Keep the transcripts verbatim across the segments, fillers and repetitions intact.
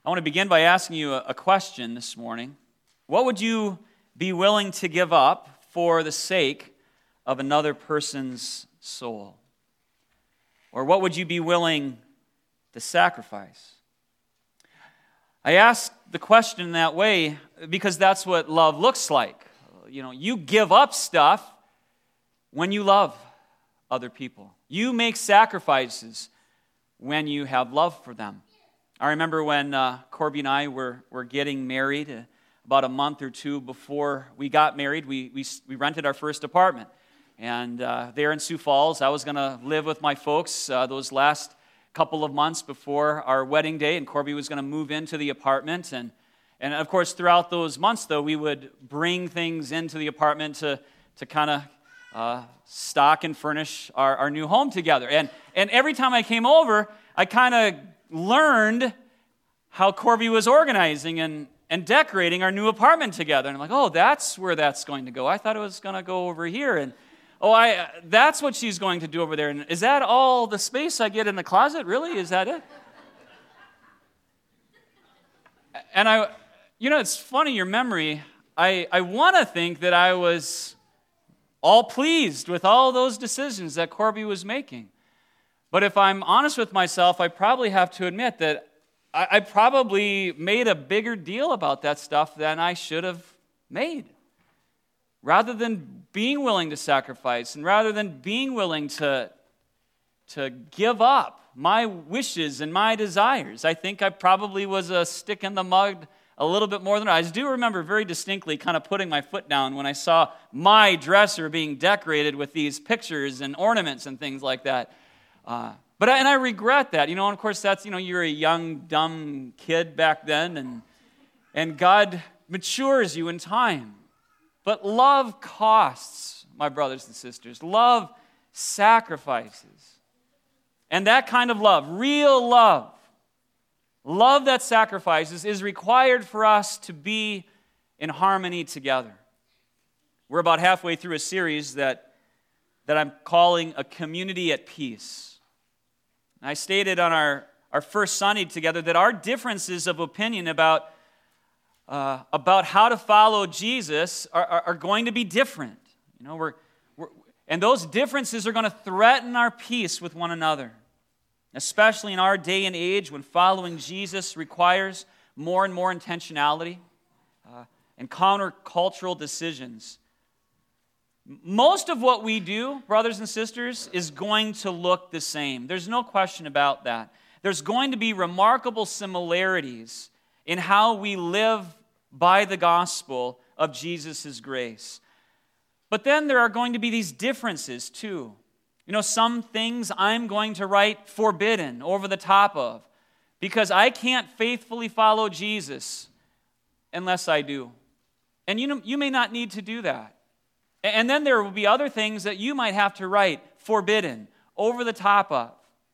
I want to begin by asking you a question this morning. What would you be willing to give up for the sake of another person's soul? Or what would you be willing to sacrifice? I ask the question in that way because that's what love looks like. You know, you give up stuff when you love other people. You make sacrifices when you have love for them. I remember when uh, Corby and I were, were getting married, uh, about a month or two before we got married, we we, we rented our first apartment. And uh, there in Sioux Falls, I was going to live with my folks uh, those last couple of months before our wedding day, and Corby was going to move into the apartment. And, and of course, throughout those months, though, we would bring things into the apartment to, to kind of uh, stock and furnish our, our new home together. And, and every time I came over, I kind of learned how Corby was organizing and, and decorating our new apartment together. And I'm like, oh, that's where that's going to go. I thought it was going to go over here. And oh, I that's what she's going to do over there. And is that all the space I get in the closet? Really? Is that it? And I, you know, it's funny, your memory. I, I want to think that I was all pleased with all those decisions that Corby was making. But if I'm honest with myself, I probably have to admit that I, I probably made a bigger deal about that stuff than I should have made. Rather than being willing to sacrifice and rather than being willing to, to give up my wishes and my desires, I think I probably was a stick in the mud a little bit more than I. I do remember very distinctly kind of putting my foot down when I saw my dresser being decorated with these pictures and ornaments and things like that. Uh, but I, and I regret that, you know. And of course, that's you know, you're a young, dumb kid back then, and and God matures you in time. But love costs, my brothers and sisters. Love sacrifices, and that kind of love, real love, love that sacrifices, is required for us to be in harmony together. We're about halfway through a series that that I'm calling A Community at Peace. I stated on our, our first Sunday together that our differences of opinion about, uh, about how to follow Jesus are, are, are going to be different. You know, we're, we're, and those differences are going to threaten our peace with one another, especially in our day and age when following Jesus requires more and more intentionality uh, and countercultural decisions. Most of what we do, brothers and sisters, is going to look the same. There's no question about that. There's going to be remarkable similarities in how we live by the gospel of Jesus' grace. But then there are going to be these differences too. You know, some things I'm going to write forbidden, over the top of, because I can't faithfully follow Jesus unless I do. And you know, you may not need to do that. And then there will be other things that you might have to write forbidden, over the top of.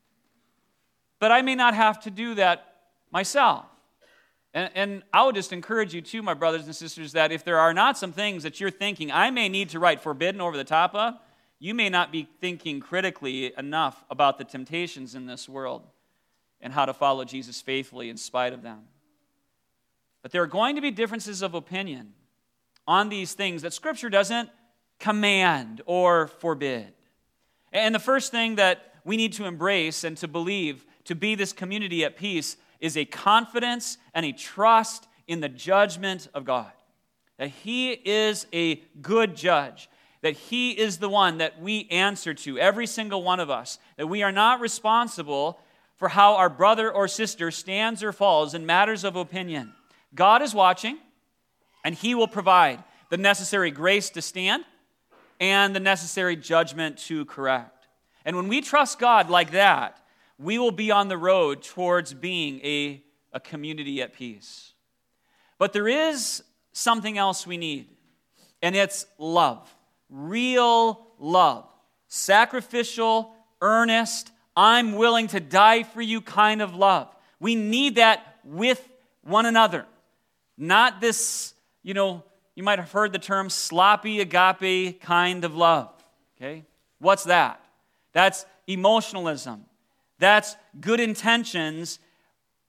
But I may not have to do that myself. And, and I would just encourage you too, my brothers and sisters, that if there are not some things that you're thinking, I may need to write forbidden over the top of, you may not be thinking critically enough about the temptations in this world and how to follow Jesus faithfully in spite of them. But there are going to be differences of opinion on these things that Scripture doesn't command or forbid. And the first thing that we need to embrace and to believe to be this community at peace is a confidence and a trust in the judgment of God. That He is a good judge. That He is the one that we answer to, every single one of us. That we are not responsible for how our brother or sister stands or falls in matters of opinion. God is watching, and He will provide the necessary grace to stand and the necessary judgment to correct. And when we trust God like that, we will be on the road towards being a, a community at peace. But there is something else we need, and it's love. Real love. Sacrificial, earnest, I'm willing to die for you kind of love. We need that with one another. Not this, you know, you might have heard the term sloppy agape kind of love. Okay? What's that? That's emotionalism. That's good intentions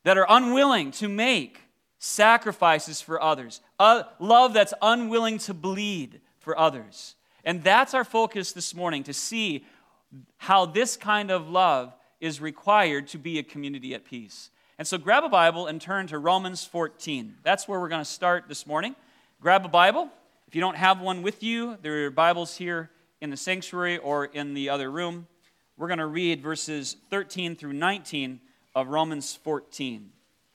that are unwilling to make sacrifices for others, a love that's unwilling to bleed for others. And that's our focus this morning, to see how this kind of love is required to be a community at peace. And so grab a Bible and turn to Romans fourteen. That's where we're going to start this morning. Grab a Bible. If you don't have one with you, there are Bibles here in the sanctuary or in the other room. We're going to read verses thirteen through nineteen of Romans fourteen.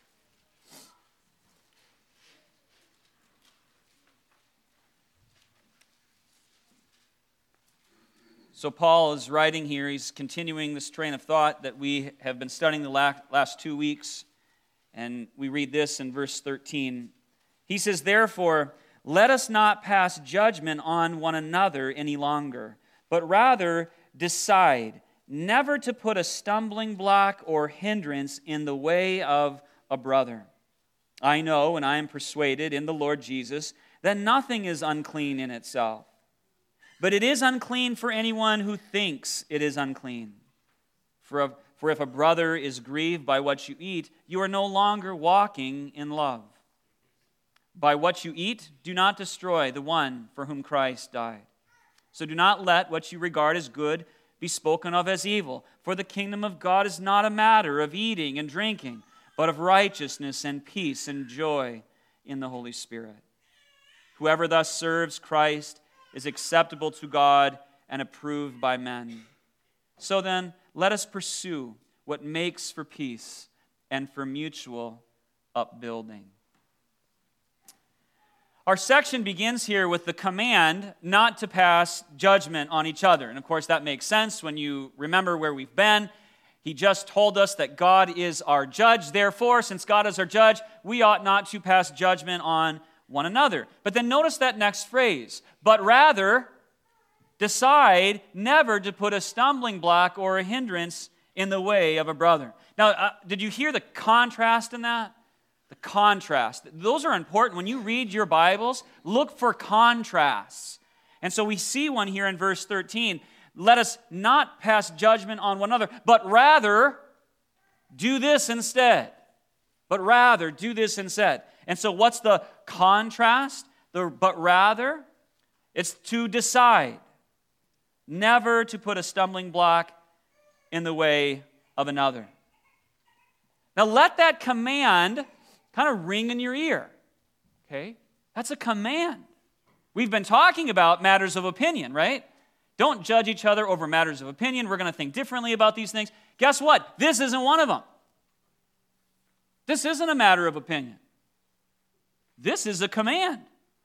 So Paul is writing here. He's continuing this train of thought that we have been studying the last two weeks. And we read this in verse thirteen. He says, "Therefore, let us not pass judgment on one another any longer, but rather decide never to put a stumbling block or hindrance in the way of a brother. I know, and I am persuaded in the Lord Jesus, that nothing is unclean in itself. But it is unclean for anyone who thinks it is unclean. For if, for if a brother is grieved by what you eat, you are no longer walking in love. By what you eat, do not destroy the one for whom Christ died. So do not let what you regard as good be spoken of as evil. For the kingdom of God is not a matter of eating and drinking, but of righteousness and peace and joy in the Holy Spirit. Whoever thus serves Christ is acceptable to God and approved by men. So then, let us pursue what makes for peace and for mutual upbuilding." Our section begins here with the command not to pass judgment on each other. And of course, that makes sense when you remember where we've been. He just told us that God is our judge. Therefore, since God is our judge, we ought not to pass judgment on one another. But then notice that next phrase, "but rather decide never to put a stumbling block or a hindrance in the way of a brother." Now, uh, did you hear the contrast in that? The contrast. Those are important. When you read your Bibles, look for contrasts. And so we see one here in verse thirteen. Let us not pass judgment on one another, but rather do this instead. But rather do this instead. And so what's the contrast? The but rather, it's to decide never to put a stumbling block in the way of another. Now let that command kind of ring in your ear. Okay? That's a command. We've been talking about matters of opinion, right? Don't judge each other over matters of opinion. We're going to think differently about these things. Guess what? This isn't one of them. This isn't a matter of opinion. This is a command.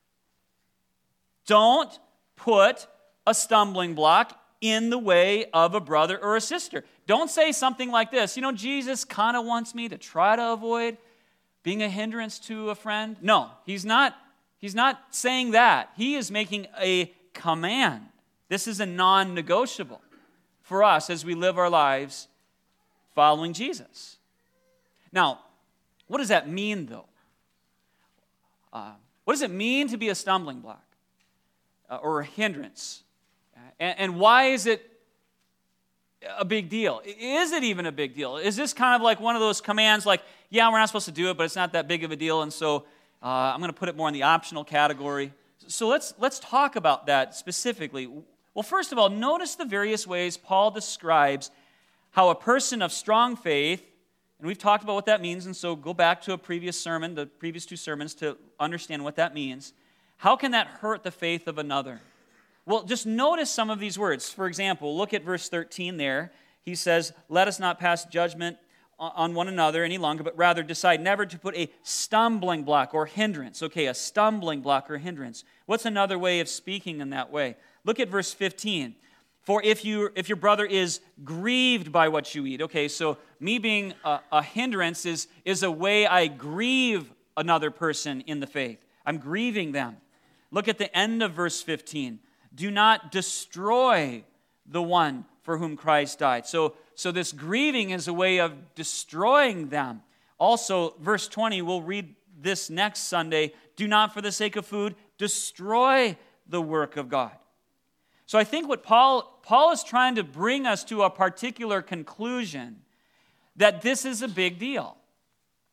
Don't put a stumbling block in the way of a brother or a sister. Don't say something like this, you know, Jesus kind of wants me to try to avoid being a hindrance to a friend. No, he's not, he's not saying that. He is making a command. This is a non-negotiable for us as we live our lives following Jesus. Now, what does that mean, though? Uh, what does it mean to be a stumbling block uh, or a hindrance? Uh, and, and why is it a big deal? Is it even a big deal? Is this kind of like one of those commands like, yeah, we're not supposed to do it, but it's not that big of a deal, and so uh, I'm going to put it more in the optional category. So let's let's talk about that specifically. Well, first of all, notice the various ways Paul describes how a person of strong faith, and we've talked about what that means, and so go back to a previous sermon, the previous two sermons, to understand what that means. How can that hurt the faith of another? Well, just notice some of these words. For example, look at verse thirteen there. He says, let us not pass judgment on one another any longer, but rather decide never to put a stumbling block or hindrance. Okay, a stumbling block or hindrance. What's another way of speaking in that way? Look at verse fifteen. For if you if your brother is grieved by what you eat. Okay, so me being a, a hindrance is, is a way I grieve another person in the faith. I'm grieving them. Look at the end of verse fifteen. Do not destroy the one for whom Christ died. So, so this grieving is a way of destroying them. Also, verse twenty, we'll read this next Sunday. Do not, for the sake of food, destroy the work of God. So I think what Paul, Paul is trying to bring us to a particular conclusion, that this is a big deal.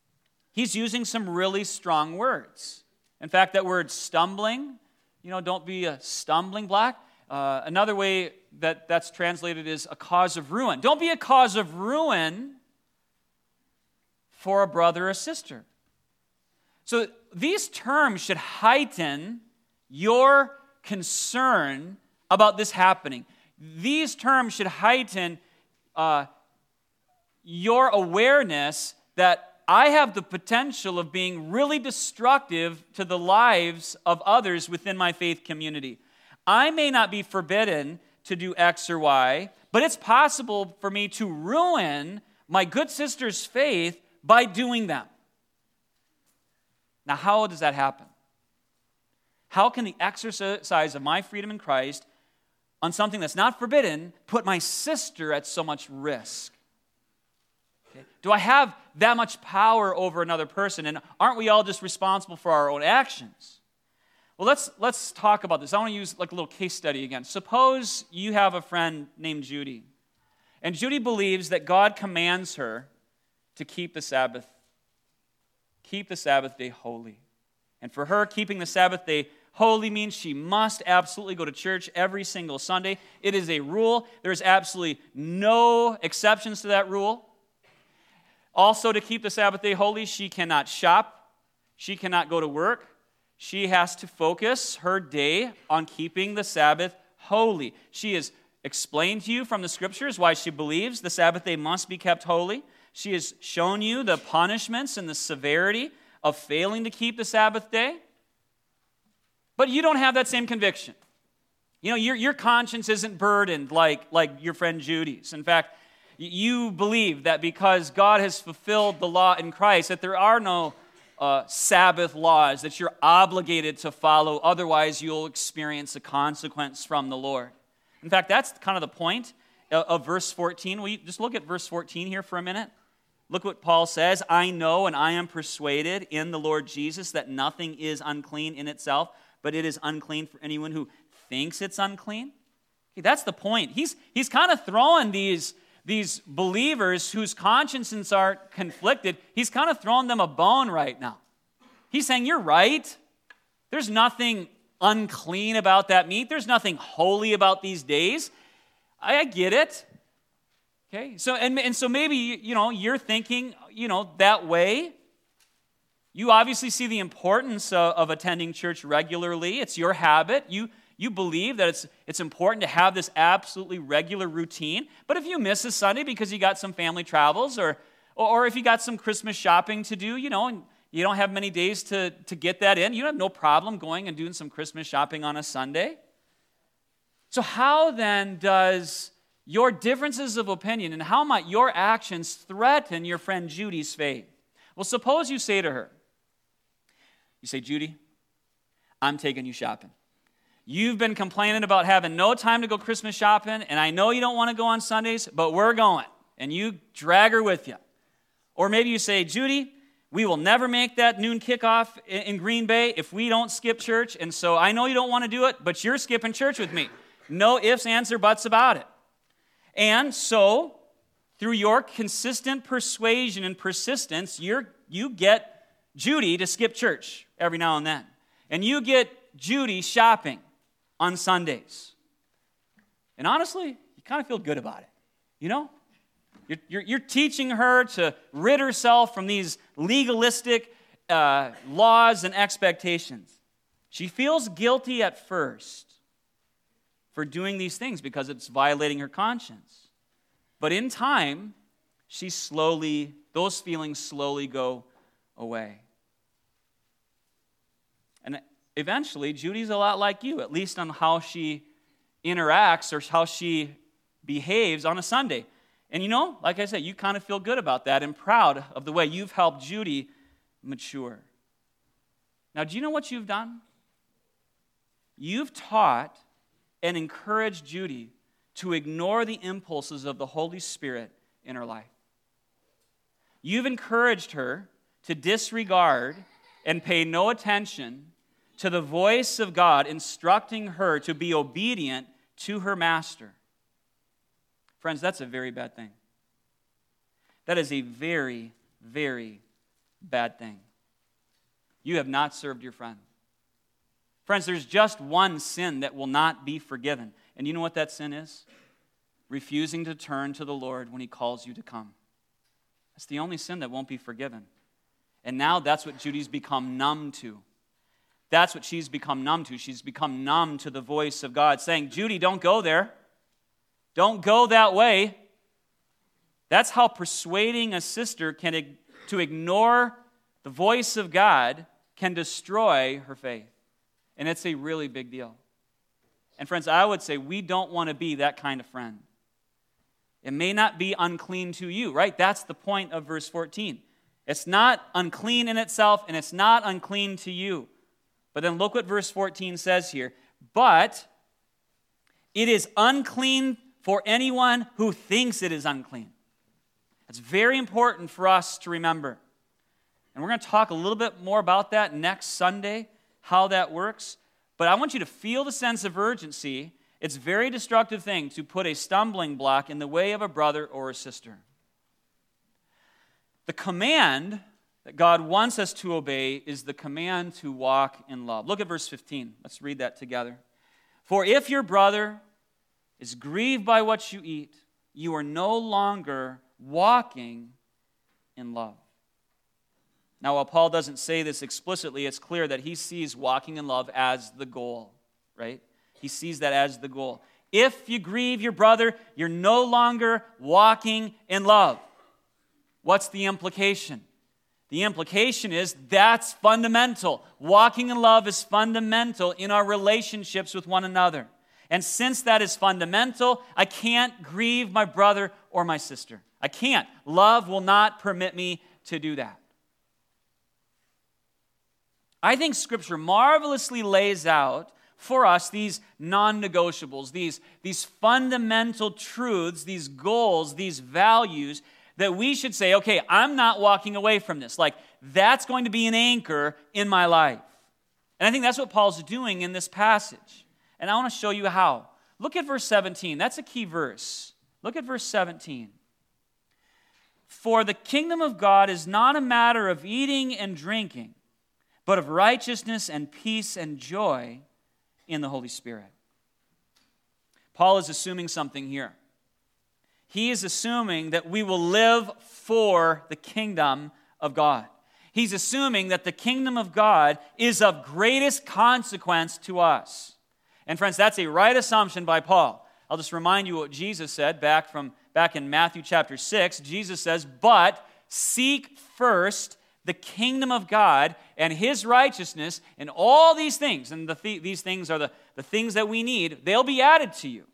he's using some really strong words. In fact, that word stumbling, you know, don't be a stumbling block. Uh, another way that that's translated is a cause of ruin. Don't be a cause of ruin for a brother or sister. So these terms should heighten your concern about this happening. These terms should heighten uh, your awareness that I have the potential of being really destructive to the lives of others within my faith community. I may not be forbidden to do X or Y, but it's possible for me to ruin my good sister's faith by doing them. Now, how does that happen? How can the exercise of my freedom in Christ on something that's not forbidden put my sister at so much risk? Okay. Do I have that much power over another person? And aren't we all just responsible for our own actions? Well, let's let's talk about this. I want to use like a little case study again. Suppose you have a friend named Judy, and Judy believes that God commands her to keep the Sabbath, keep the Sabbath day holy. And for her, keeping the Sabbath day holy means she must absolutely go to church every single Sunday. It is a rule. There's absolutely no exceptions to that rule. Also, to keep the Sabbath day holy, she cannot shop. She cannot go to work. She has to focus her day on keeping the Sabbath holy. She has explained to you from the Scriptures why she believes the Sabbath day must be kept holy. She has shown you the punishments and the severity of failing to keep the Sabbath day. But you don't have that same conviction. You know, your, your conscience isn't burdened like, like your friend Judy's. In fact, you believe that because God has fulfilled the law in Christ, that there are no uh, Sabbath laws that you're obligated to follow. Otherwise, you'll experience a consequence from the Lord. In fact, that's kind of the point of, of verse fourteen. Will you just look at verse fourteen here for a minute? Look what Paul says. I know and I am persuaded in the Lord Jesus that nothing is unclean in itself, but it is unclean for anyone who thinks it's unclean. Okay, that's the point. He's, he's kind of throwing these, these believers whose consciences are conflicted, he's kind of throwing them a bone right now. He's saying, you're right. There's nothing unclean about that meat. There's nothing holy about these days. I, I get it. Okay, so and, and so maybe, you know, you're thinking, you know, that way. You obviously see the importance of, of attending church regularly. It's your habit. You you believe that it's it's important to have this absolutely regular routine. But if you miss a Sunday because you got some family travels, or or, or if you got some Christmas shopping to do, you know, and you don't have many days to, to get that in, you have no problem going and doing some Christmas shopping on a Sunday. So how then does your differences of opinion and how might your actions threaten your friend Judy's faith? Well, suppose you say to her, you say, Judy, I'm taking you shopping. You've been complaining about having no time to go Christmas shopping, and I know you don't want to go on Sundays, but we're going. And you drag her with you. Or maybe you say, Judy, we will never make that noon kickoff in Green Bay if we don't skip church, and so I know you don't want to do it, but you're skipping church with me. No ifs, ands, or buts about it. And so, through your consistent persuasion and persistence, you're, you get Judy to skip church every now and then. And you get Judy shopping on Sundays. And honestly, you kind of feel good about it. You know? You're, you're, you're teaching her to rid herself from these legalistic uh, laws and expectations. She feels guilty at first for doing these things because it's violating her conscience. But in time, she slowly, those feelings slowly go away. And eventually, Judy's a lot like you, at least on how she interacts or how she behaves on a Sunday. And you know, like I said, you kind of feel good about that and proud of the way you've helped Judy mature. Now, do you know what you've done? You've taught and encouraged Judy to ignore the impulses of the Holy Spirit in her life. You've encouraged her to disregard and pay no attention to the voice of God instructing her to be obedient to her master. Friends, that's a very bad thing. That is a very, very bad thing. You have not served your friend. Friends, there's just one sin that will not be forgiven. And you know what that sin is? Refusing to turn to the Lord when he calls you to come. That's the only sin that won't be forgiven. And now that's what Judy's become numb to. That's what she's become numb to. She's become numb to the voice of God saying, Judy, don't go there. Don't go that way. That's how persuading a sister can to ignore the voice of God can destroy her faith. And it's a really big deal. And friends, I would say we don't want to be that kind of friend. It may not be unclean to you, right? That's the point of verse fourteen. It's not unclean in itself, and it's not unclean to you. But then look what verse fourteen says here. But it is unclean for anyone who thinks it is unclean. It's very important for us to remember. And we're going to talk a little bit more about that next Sunday, how that works. But I want you to feel the sense of urgency. It's a very destructive thing to put a stumbling block in the way of a brother or a sister. The command that God wants us to obey is the command to walk in love. Look at verse fifteen. Let's read that together. For if your brother is grieved by what you eat, you are no longer walking in love. Now, while Paul doesn't say this explicitly, it's clear that he sees walking in love as the goal, right? He sees that as the goal. If you grieve your brother, you're no longer walking in love. What's the implication? The implication is that's fundamental. Walking in love is fundamental in our relationships with one another. And since that is fundamental, I can't grieve my brother or my sister. I can't. Love will not permit me to do that. I think Scripture marvelously lays out for us these non-negotiables, these, these fundamental truths, these goals, these values that we should say, okay, I'm not walking away from this. Like, that's going to be an anchor in my life. And I think that's what Paul's doing in this passage. And I want to show you how. Look at verse seventeen. That's a key verse. Look at verse seventeen. For the kingdom of God is not a matter of eating and drinking, but of righteousness and peace and joy in the Holy Spirit. Paul is assuming something here. He is assuming that we will live for the kingdom of God. He's assuming that the kingdom of God is of greatest consequence to us. And friends, that's a right assumption by Paul. I'll just remind you what Jesus said back from back in Matthew chapter six. Jesus says, "But seek first the kingdom of God and his righteousness, and all these things," and the th- these things are the, the things that we need, "they'll be added to you."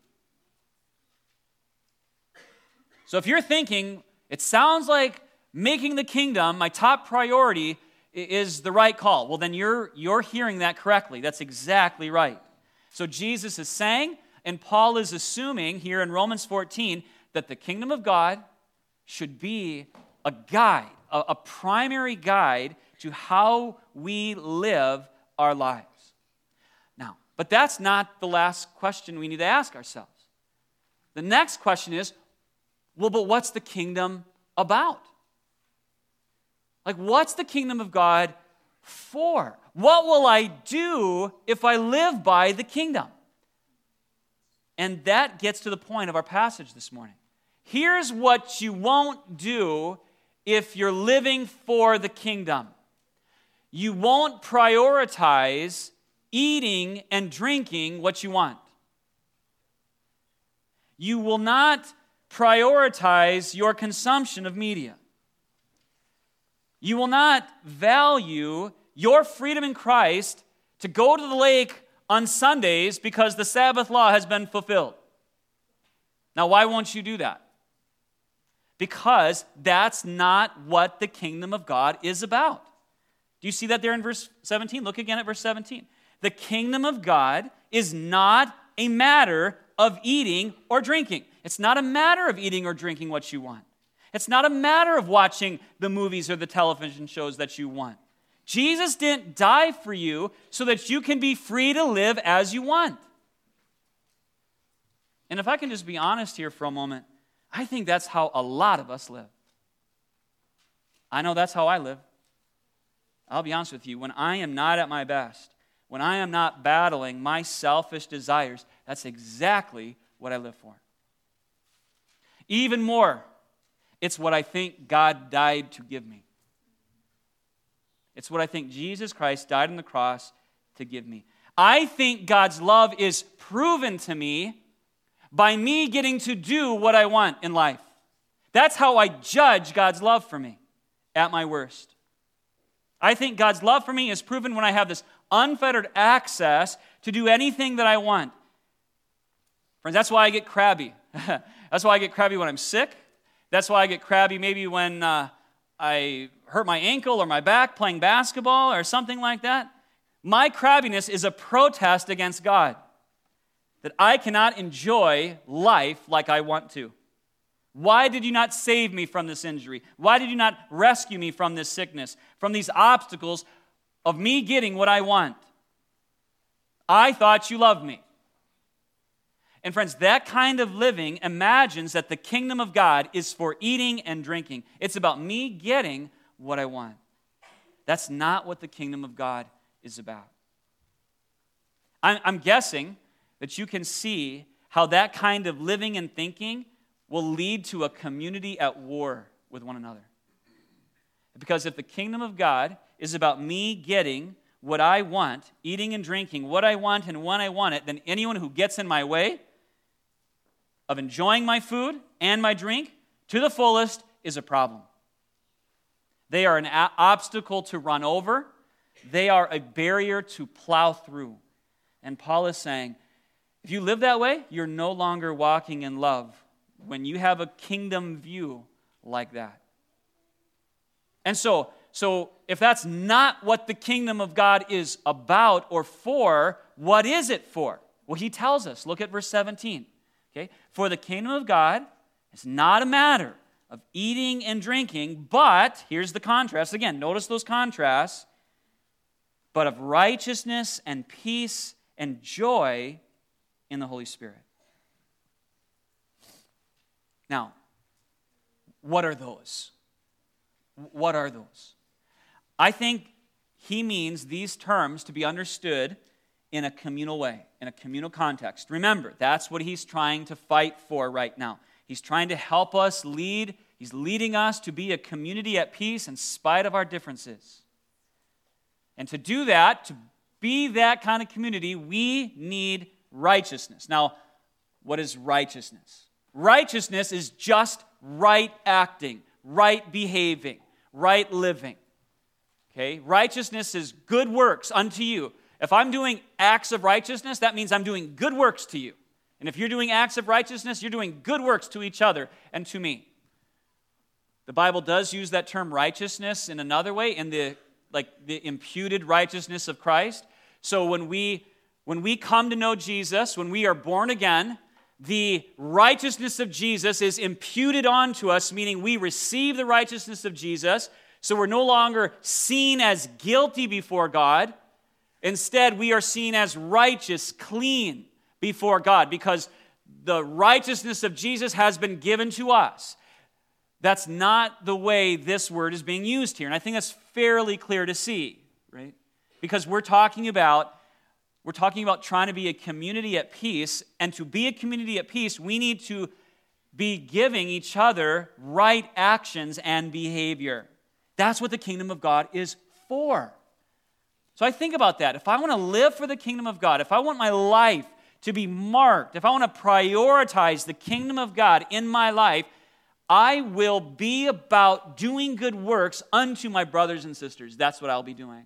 So if you're thinking, it sounds like making the kingdom my top priority is the right call, well, then you're, you're hearing that correctly. That's exactly right. So Jesus is saying, and Paul is assuming here in Romans fourteen, that the kingdom of God should be a guide, a, a primary guide to how we live our lives. Now, but that's not the last question we need to ask ourselves. The next question is, well, but what's the kingdom about? Like, what's the kingdom of God for? What will I do if I live by the kingdom? And that gets to the point of our passage this morning. Here's what you won't do if you're living for the kingdom. You won't prioritize eating and drinking what you want. You will not prioritize your consumption of media. You will not value your freedom in Christ to go to the lake on Sundays because the Sabbath law has been fulfilled. Now, why won't you do that? Because that's not what the kingdom of God is about. Do you see that there in verse seventeen? Look again at verse seventeen. The kingdom of God is not a matter of eating or drinking. It's not a matter of eating or drinking what you want. It's not a matter of watching the movies or the television shows that you want. Jesus didn't die for you so that you can be free to live as you want. And if I can just be honest here for a moment, I think that's how a lot of us live. I know that's how I live. I'll be honest with you, when I am not at my best, when I am not battling my selfish desires, that's exactly what I live for. Even more, it's what I think God died to give me. It's what I think Jesus Christ died on the cross to give me. I think God's love is proven to me by me getting to do what I want in life. That's how I judge God's love for me at my worst. I think God's love for me is proven when I have this unfettered access to do anything that I want. Friends, that's why I get crabby. That's why I get crabby when I'm sick. That's why I get crabby maybe when uh, I hurt my ankle or my back playing basketball or something like that. My crabbiness is a protest against God, that I cannot enjoy life like I want to. Why did you not save me from this injury? Why did you not rescue me from this sickness, from these obstacles of me getting what I want? I thought you loved me. And friends, that kind of living imagines that the kingdom of God is for eating and drinking. It's about me getting what I want. That's not what the kingdom of God is about. I'm guessing that you can see how that kind of living and thinking will lead to a community at war with one another. Because if the kingdom of God is about me getting what I want, eating and drinking what I want and when I want it, then anyone who gets in my way of enjoying my food and my drink to the fullest is a problem. They are an a- obstacle to run over. They are a barrier to plow through. And Paul is saying, if you live that way, you're no longer walking in love when you have a kingdom view like that. And so, so if that's not what the kingdom of God is about or for, what is it for? Well, he tells us. Look at verse seventeen. Okay? For the kingdom of God is not a matter of eating and drinking, but, here's the contrast. Again, notice those contrasts. But of righteousness and peace and joy in the Holy Spirit. Now, what are those? What are those? I think he means these terms to be understood in a communal way, in a communal context. Remember, that's what he's trying to fight for right now. He's trying to help us lead. He's leading us to be a community at peace in spite of our differences. And to do that, to be that kind of community, we need righteousness. Now, what is righteousness? Righteousness is just right acting, right behaving, right living. Okay? Righteousness is good works unto you. If I'm doing acts of righteousness, that means I'm doing good works to you. And if you're doing acts of righteousness, you're doing good works to each other and to me. The Bible does use that term righteousness in another way, in the like the imputed righteousness of Christ. So when we when we come to know Jesus, when we are born again, the righteousness of Jesus is imputed onto us, meaning we receive the righteousness of Jesus. So we're no longer seen as guilty before God. Instead, we are seen as righteous, clean before God, because the righteousness of Jesus has been given to us. That's not the way this word is being used here. And I think that's fairly clear to see, right? Because we're talking about we're talking about trying to be a community at peace, and to be a community at peace, we need to be giving each other right actions and behavior. That's what the kingdom of God is for. So I think about that. If I want to live for the kingdom of God, if I want my life to be marked, if I want to prioritize the kingdom of God in my life, I will be about doing good works unto my brothers and sisters. That's what I'll be doing.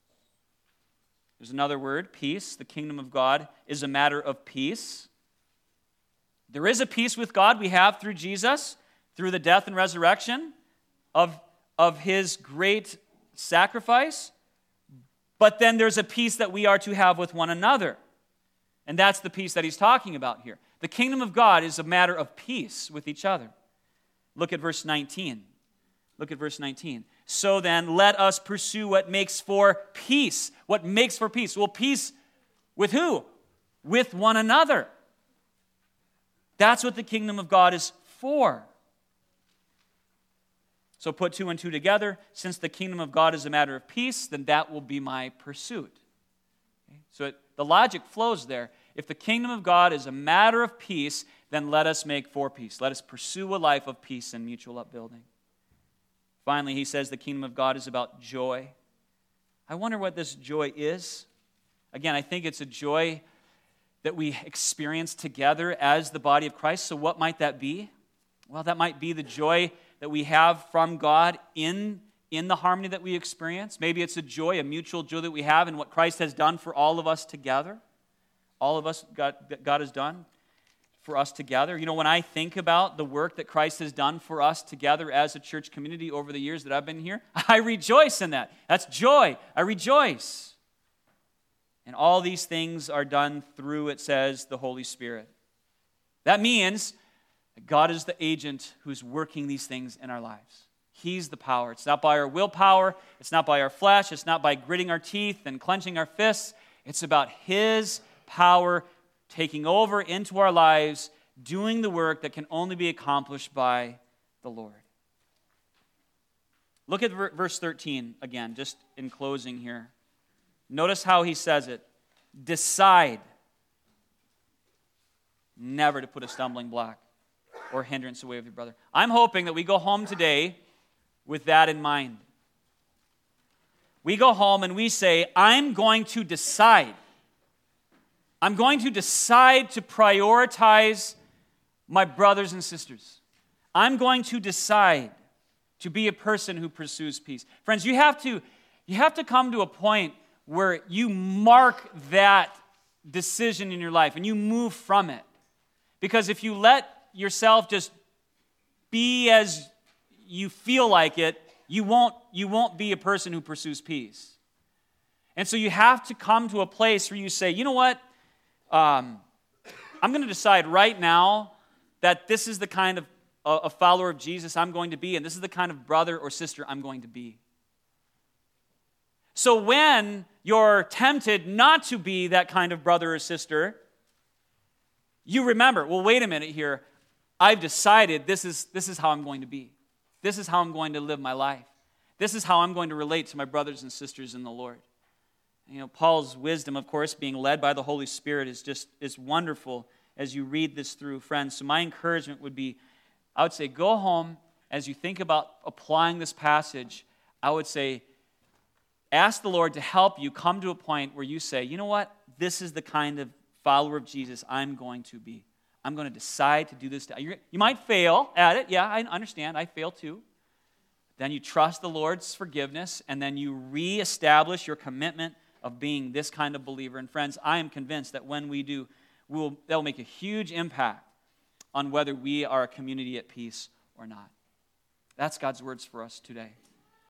There's another word, peace. The kingdom of God is a matter of peace. There is a peace with God we have through Jesus, through the death and resurrection of, of his great sacrifice. But then there's a peace that we are to have with one another. And that's the peace that he's talking about here. The kingdom of God is a matter of peace with each other. Look at verse nineteen. Look at verse nineteen. So then, let us pursue what makes for peace. What makes for peace? Well, peace with who? With one another. That's what the kingdom of God is for. So put two and two together. Since the kingdom of God is a matter of peace, then that will be my pursuit. Okay? So it, the logic flows there. If the kingdom of God is a matter of peace, then let us make for peace. Let us pursue a life of peace and mutual upbuilding. Finally, he says the kingdom of God is about joy. I wonder what this joy is. Again, I think it's a joy that we experience together as the body of Christ. So what might that be? Well, that might be the joy that we have from God in, in the harmony that we experience. Maybe it's a joy, a mutual joy that we have in what Christ has done for all of us together. All of us, God, God has done for us together. You know, when I think about the work that Christ has done for us together as a church community over the years that I've been here, I rejoice in that. That's joy. I rejoice. And all these things are done through, it says, the Holy Spirit. That means that God is the agent who's working these things in our lives. He's the power. It's not by our willpower. It's not by our flesh. It's not by gritting our teeth and clenching our fists. It's about His power taking over into our lives, doing the work that can only be accomplished by the Lord. Look at verse thirteen again, just in closing here. Notice how he says it. Decide never to put a stumbling block or hindrance away with your brother. I'm hoping that we go home today with that in mind. We go home and we say, I'm going to decide. I'm going to decide to prioritize my brothers and sisters. I'm going to decide to be a person who pursues peace. Friends, you have to, you have to come to a point where you mark that decision in your life and you move from it. Because if you let yourself just be as you feel like it, you won't, you won't be a person who pursues peace. And so you have to come to a place where you say, you know what? Um, I'm going to decide right now that this is the kind of a, a follower of Jesus I'm going to be, and this is the kind of brother or sister I'm going to be. So when you're tempted not to be that kind of brother or sister, you remember, well, wait a minute here. I've decided this is, this is how I'm going to be. This is how I'm going to live my life. This is how I'm going to relate to my brothers and sisters in the Lord. You know, Paul's wisdom, of course, being led by the Holy Spirit is just is wonderful as you read this through, friends. So my encouragement would be, I would say, go home as you think about applying this passage. I would say, ask the Lord to help you come to a point where you say, you know what? This is the kind of follower of Jesus I'm going to be. I'm going to decide to do this. You might fail at it. Yeah, I understand. I fail too. Then you trust the Lord's forgiveness, and then you reestablish your commitment of being this kind of believer. And friends, I am convinced that when we do, we'll, that will make a huge impact on whether we are a community at peace or not. That's God's words for us today.